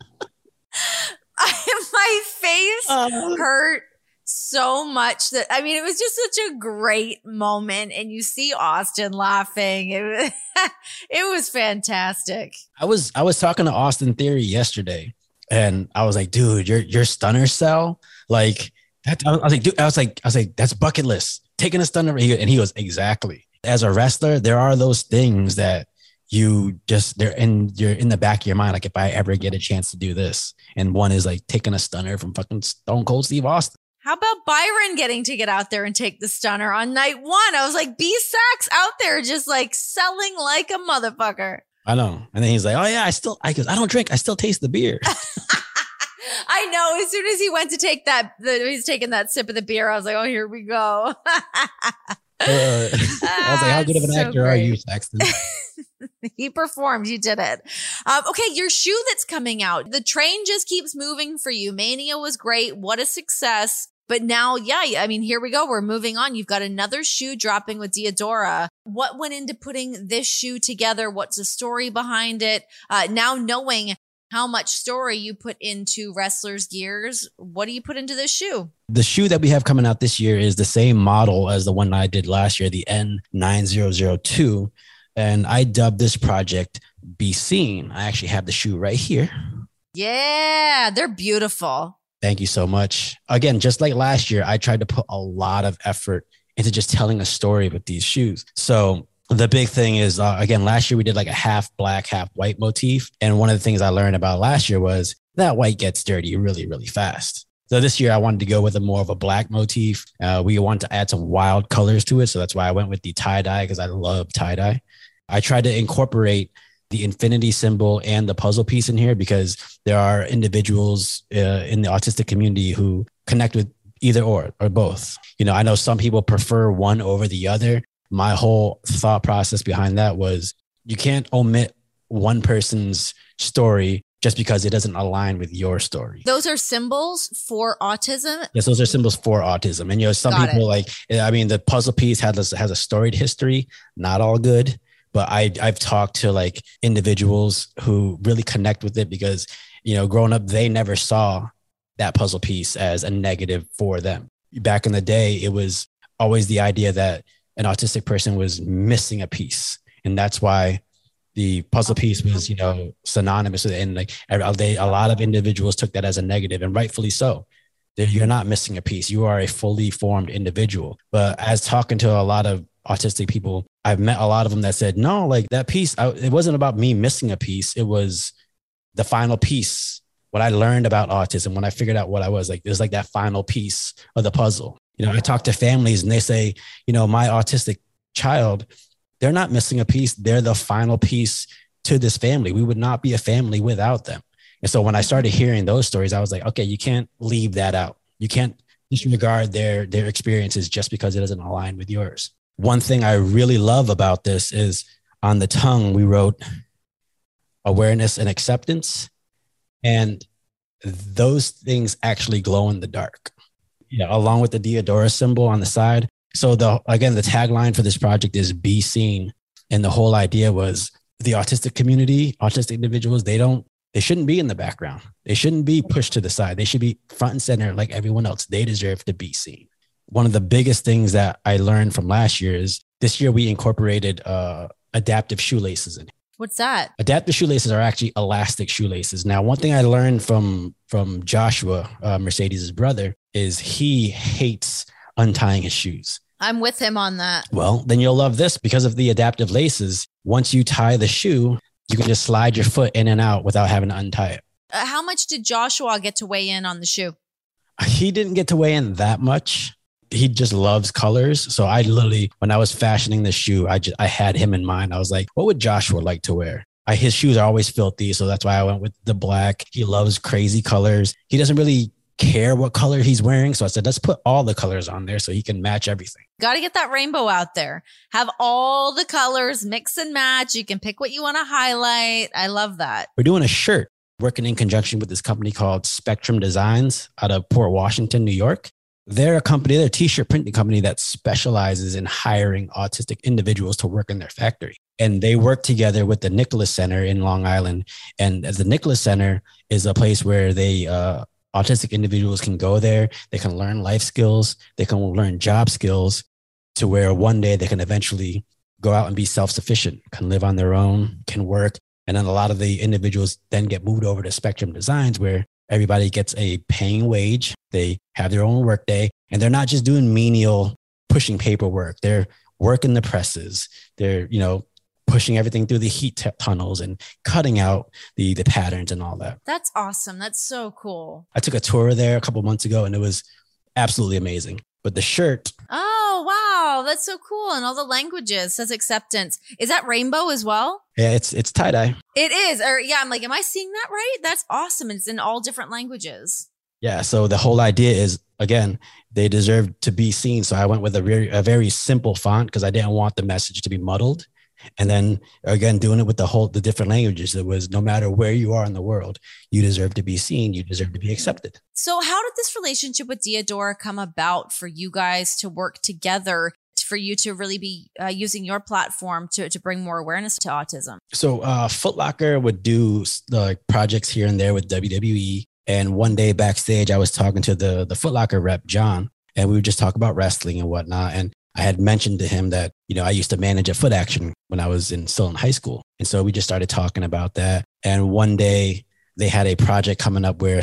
I, my face uh, hurt so much that, I mean, it was just such a great moment. And you see Austin laughing. It was, it was fantastic. I was, I was talking to Austin Theory yesterday. And I was like, dude, your your stunner cell, like that. I was like, dude, I was like, I was like, that's bucket list. Taking a stunner, and he goes, exactly. As a wrestler, there are those things that you just they're in you're in the back of your mind. Like if I ever get a chance to do this, and one is like taking a stunner from fucking Stone Cold Steve Austin. How about Byron getting to get out there and take the stunner on night one? I was like, B-Sax out there just like selling like a motherfucker. I know. And then he's like, oh yeah, I still, I goes, I don't drink. I still taste the beer. I know. As soon as he went to take that, the, he's taking that sip of the beer. I was like, oh, here we go. uh, I was like, how good of an so actor great. Are you, Saxton? He performed. You did it. Um, okay. Your shoe that's coming out. The train just keeps moving for you. Mania was great. What a success. But now, yeah, I mean, here we go. We're moving on. You've got another shoe dropping with Diadora. What went into putting this shoe together? What's the story behind it? Uh, now knowing how much story you put into Wrestler's Gears, what do you put into this shoe? The shoe that we have coming out this year is the same model as the one I did last year, the N nine zero zero two. And I dubbed this project Be Seen. I actually have the shoe right here. Yeah, they're beautiful. Thank you so much. Again, just like last year, I tried to put a lot of effort into just telling a story with these shoes. So The big thing is, uh, again, last year we did like a half black, half white motif. And one of the things I learned about last year was that white gets dirty really, really fast. So this year I wanted to go with a more of a black motif. Uh, we wanted to add some wild colors to it. So that's why I went with the tie-dye, because I love tie-dye. I tried to incorporate the infinity symbol and the puzzle piece in here because there are individuals uh, in the autistic community who connect with either or, or both. You know, I know some people prefer one over the other. My whole thought process behind that was you can't omit one person's story just because it doesn't align with your story. Those are symbols for autism? Yes, those are symbols for autism. And, you know, some Got people it. like, I mean, the puzzle piece has a, has a storied history, not all good. But I, I've talked to like individuals who really connect with it because, you know, growing up, they never saw that puzzle piece as a negative for them. Back in the day, it was always the idea that an autistic person was missing a piece. And that's why the puzzle piece was, you know, synonymous with it. And like they, a lot of individuals took that as a negative, and rightfully so. You're not missing a piece. You are a fully formed individual. But as talking to a lot of autistic people, I've met a lot of them that said, no, like that piece, I, it wasn't about me missing a piece. It was the final piece. What I learned about autism, when I figured out what I was, like, it was like that final piece of the puzzle. You know, I talk to families and they say, you know, my autistic child, they're not missing a piece. They're the final piece to this family. We would not be a family without them. And so when I started hearing those stories, I was like, okay, you can't leave that out. You can't disregard their, their experiences just because it doesn't align with yours. One thing I really love about this is on the tongue, we wrote awareness and acceptance. And those things actually glow in the dark, yeah, along with the Diodora symbol on the side. So the, again, the tagline for this project is be seen. And the whole idea was the autistic community, autistic individuals, they don't, they shouldn't be in the background. They shouldn't be pushed to the side. They should be front and center like everyone else. They deserve to be seen. One of the biggest things that I learned from last year is this year we incorporated uh, adaptive shoelaces in. What's that? Adaptive shoelaces are actually elastic shoelaces. Now, one thing I learned from, from Joshua, uh, Mercedes' brother, is he hates untying his shoes. I'm with him on that. Well, then you'll love this because of the adaptive laces. Once you tie the shoe, you can just slide your foot in and out without having to untie it. Uh, how much did Joshua get to weigh in on the shoe? He didn't get to weigh in that much. He just loves colors. So I literally, when I was fashioning the shoe, I just, I had him in mind. I was like, what would Joshua like to wear? I, his shoes are always filthy. So that's why I went with the black. He loves crazy colors. He doesn't really care what color he's wearing. So I said, let's put all the colors on there so he can match everything. Got to get that rainbow out there. Have all the colors, mix and match. You can pick what you want to highlight. I love that. We're doing a shirt, working in conjunction with this company called Spectrum Designs out of Port Washington, New York. They're a company, they're a t-shirt printing company that specializes in hiring autistic individuals to work in their factory. And they work together with the Nicholas Center in Long Island. And the Nicholas Center is a place where they, uh, autistic individuals can go there. They can learn life skills. They can learn job skills to where one day they can eventually go out and be self-sufficient, can live on their own, can work. And then a lot of the individuals then get moved over to Spectrum Designs where everybody gets a paying wage. They have their own work day, and they're not just doing menial pushing paperwork. They're working the presses. They're, you know, pushing everything through the heat t- tunnels and cutting out the, the patterns and all that. That's awesome. That's so cool. I took a tour there a couple months ago and it was absolutely amazing. But the shirt. Oh, wow. That's so cool. And all the languages says acceptance. Is that rainbow as well? Yeah, it's it's tie-dye. It is. Or yeah, I'm like, am I seeing that right? That's awesome. It's in all different languages. Yeah. So the whole idea is, again, they deserve to be seen. So I went with a very, a very simple font because I didn't want the message to be muddled. And then again, doing it with the whole, the different languages, it was no matter where you are in the world, you deserve to be seen. You deserve to be accepted. So how did this relationship with Diodora come about for you guys to work together, for you to really be uh, using your platform to, to bring more awareness to autism? So uh, Foot Locker would do uh, projects here and there with W W E. And one day backstage, I was talking to the, the Foot Locker rep, John, and we would just talk about wrestling and whatnot. And I had mentioned to him that, you know, I used to manage a Foot Action when I was in still in high school. And so we just started talking about that. And one day they had a project coming up where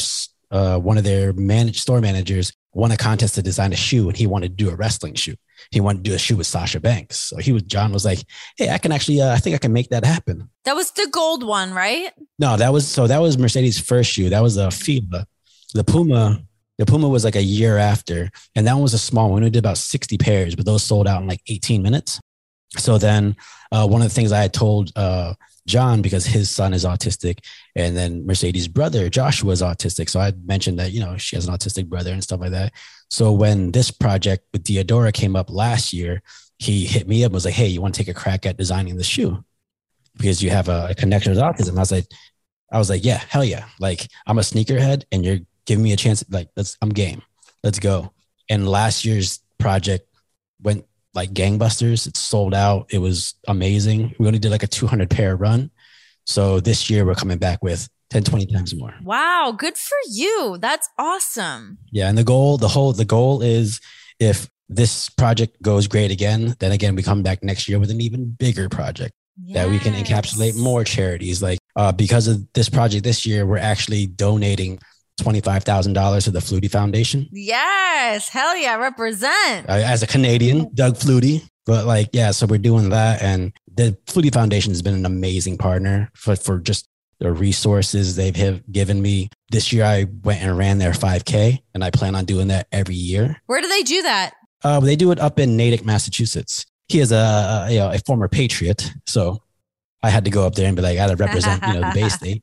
uh, one of their managed store managers won a contest to design a shoe, and he wanted to do a wrestling shoe. He wanted to do a shoe with Sasha Banks. So he was, John was like, hey, I can actually, uh, I think I can make that happen. That was the gold one, right? No, that was, so that was Mercedes' first shoe. That was a FIBA. The Puma, the Puma was like a year after. And that one was a small one. We did about sixty pairs, but those sold out in like eighteen minutes. So then uh, one of the things I had told uh, John, because his son is autistic, and then Mercedes' brother, Joshua, is autistic. So I mentioned that, you know, she has an autistic brother and stuff like that. So when this project with Diadora came up last year, he hit me up and was like, hey, you want to take a crack at designing the shoe? Because you have a, a connection with autism. I was like, I was like, yeah, hell yeah. Like, I'm a sneakerhead and you're giving me a chance. Like, let's, I'm game. Let's go. And last year's project went like gangbusters. It sold out. It was amazing. We only did like a two hundred pair run. So this year we're coming back with ten, twenty times more. Wow. Good for you. That's awesome. Yeah. And the goal, the whole, the goal is if this project goes great again, then again, we come back next year with an even bigger project yes. that we can encapsulate more charities. Like uh, because of this project this year, we're actually donating twenty-five thousand dollars to the Flutie Foundation. Yes. Hell yeah. Represent. Uh, as a Canadian, Doug Flutie. But like, yeah, so we're doing that. And the Flutie Foundation has been an amazing partner for, for just the resources they've have given me. This year, I went and ran their five K, and I plan on doing that every year. Where do they do that? Uh, they do it up in Natick, Massachusetts. He is a, a, you know, a former Patriot. So I had to go up there and be like, I got to represent, you know, the Bay State.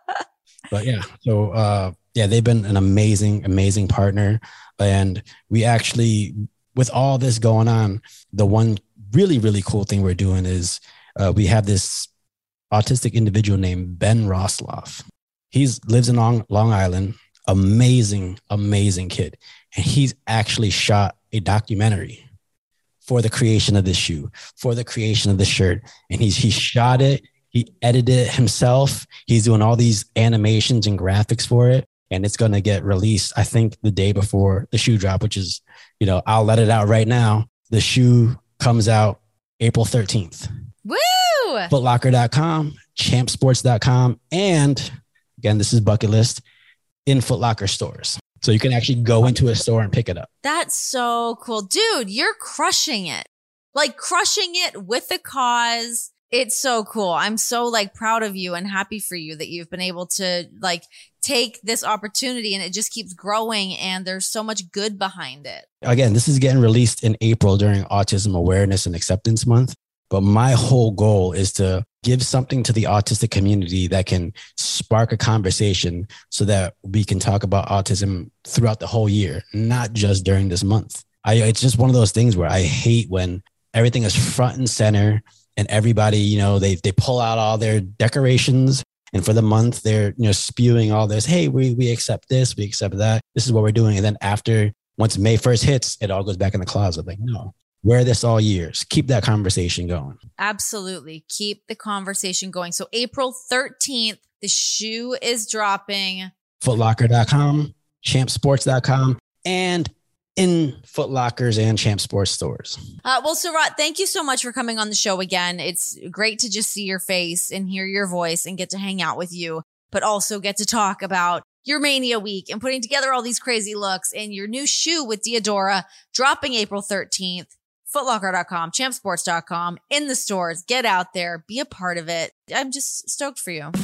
But yeah, so uh, yeah, they've been an amazing, amazing partner. And we actually, with all this going on, the one really, really cool thing we're doing is uh, we have this autistic individual named Ben Rosloff. He's lives in Long, Long Island. Amazing, amazing kid. And he's actually shot a documentary for the creation of this shoe, for the creation of the shirt. And he's he shot it. He edited it himself. He's doing all these animations and graphics for it. And it's going to get released, I think, the day before the shoe drop, which is, you know, I'll let it out right now. The shoe comes out April thirteenth. Woo! foot locker dot com, champ sports dot com, and again, this is bucket list, in Foot Locker stores. So you can actually go into a store and pick it up. That's so cool. Dude, you're crushing it. Like crushing it with the cause. It's so cool. I'm so like proud of you and happy for you that you've been able to like take this opportunity and it just keeps growing and there's so much good behind it. Again, this is getting released in April during Autism Awareness and Acceptance Month. But my whole goal is to give something to the autistic community that can spark a conversation so that we can talk about autism throughout the whole year, not just during this month. I, it's just one of those things where I hate when everything is front and center and everybody, you know, they they pull out all their decorations and for the month they're, you know, spewing all this. Hey, we we accept this, we accept that. This is what we're doing. And then after, once May first hits, it all goes back in the closet. Like, no. Wear this all years. Keep that conversation going. Absolutely. Keep the conversation going. So April thirteenth, the shoe is dropping. foot locker dot com, champ sports dot com, and in Foot Lockers and Champ Sports stores. Uh, well, Sarat, thank you so much for coming on the show again. It's great to just see your face and hear your voice and get to hang out with you, but also get to talk about your Mania week and putting together all these crazy looks and your new shoe with Diadora dropping April thirteenth. foot locker dot com, champ sports dot com, in the stores. Get out there, be a part of it. I'm just stoked for you.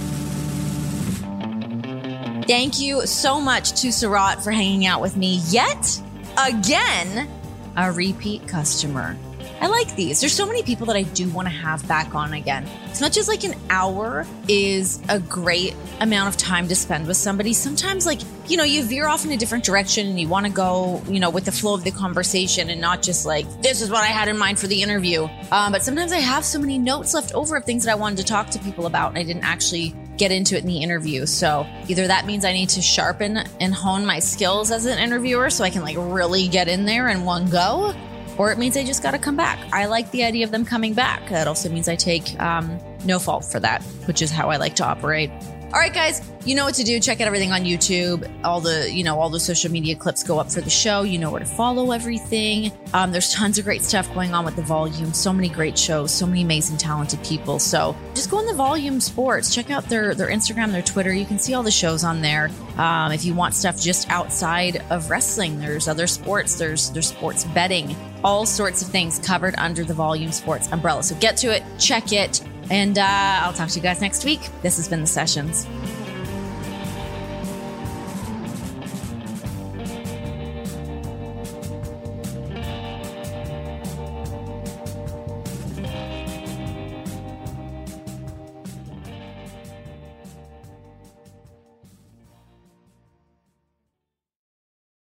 Thank you so much to Sarat for hanging out with me yet again, a repeat customer. I like these. There's so many people that I do want to have back on again. As much as like an hour is a great amount of time to spend with somebody, sometimes like, you know, you veer off in a different direction and you want to go, you know, with the flow of the conversation and not just like, this is what I had in mind for the interview. Um, but sometimes I have so many notes left over of things that I wanted to talk to people about and I didn't actually get into it in the interview. So either that means I need to sharpen and hone my skills as an interviewer so I can like really get in there in one go, or it means I just got to come back. I like the idea of them coming back. That also means I take um, no fault for that, which is how I like to operate. All right, guys, you know what to do. Check out everything on YouTube. All the, you know, all the social media clips go up for the show. You know where to follow everything. Um, there's tons of great stuff going on with the Volume. So many great shows, so many amazing, talented people. So just go on the Volume Sports. Check out their, their Instagram, their Twitter. You can see all the shows on there. Um, if you want stuff just outside of wrestling, there's other sports. There's, there's sports betting, all sorts of things covered under the Volume Sports umbrella. So get to it, check it. And uh, I'll talk to you guys next week. This has been The Sessions.